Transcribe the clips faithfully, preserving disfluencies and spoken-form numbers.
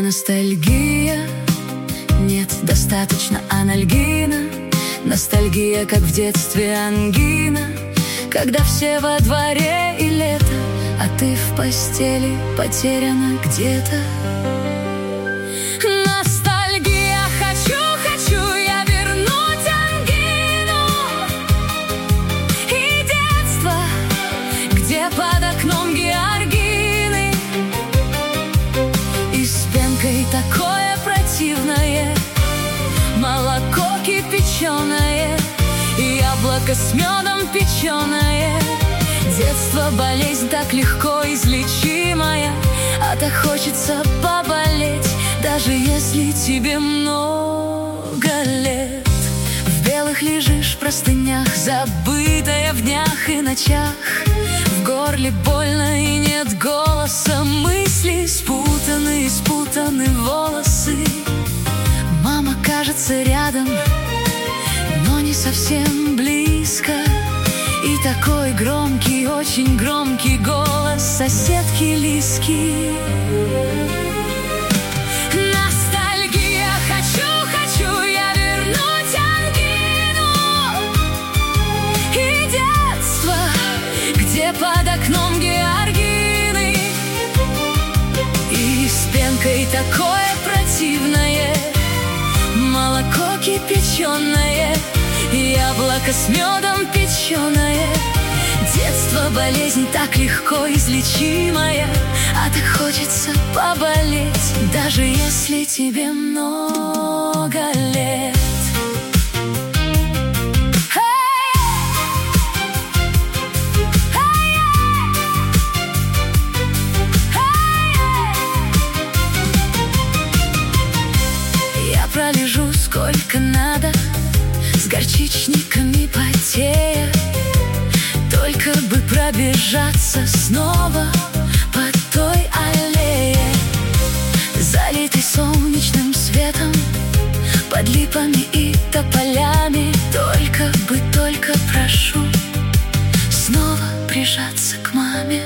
ностальгия, нет, достаточно анальгина. Ностальгия, как в детстве ангина, когда все во дворе и лето, а ты в постели потеряна где-то. Ностальгия, хочу, хочу я вернуть ангину и детство, где под окном георгины и с пенкой такое противное молоко кипяченое и яблоко с медом печеное. Детство, болезнь так легко излечимая, а так хочется поболеть, даже если тебе много лет. В белых лежишь в простынях, забытая в днях и ночах. В горле больно и нет голоса, мысли спутаны, спутаны волосы. Мама кажется рядом, но не совсем близко. И такой громкий, очень громкий голос соседки Лиски. Ностальгия, хочу, хочу я вернуть ангину и детство, где под окном георгины и с пенкой такое противное молоко кипяченое и яблоко с медом печеное. Детство, болезнь так легко излечимая, а так хочется поболеть, даже если тебе много лет. Я пролежу сколько надо, с горчичниками потея, только бы пробежаться снова по той аллее, залитой солнечным светом, под липами и тополями. Только бы, только прошу снова прижаться к маме.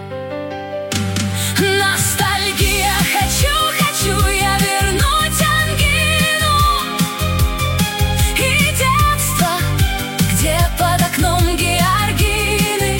Ностальгия, хочу, хочу я вернуть ангину и детство, где под окном георгины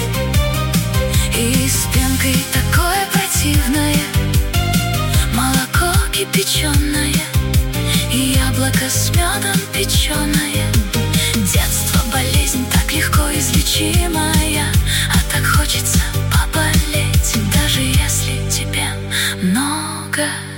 и с пенкой такое противное молоко кипяченое и яблоко с медом печеное. Детство, болезнь так легко излечимая, а так хочется поболеть, даже если тебе много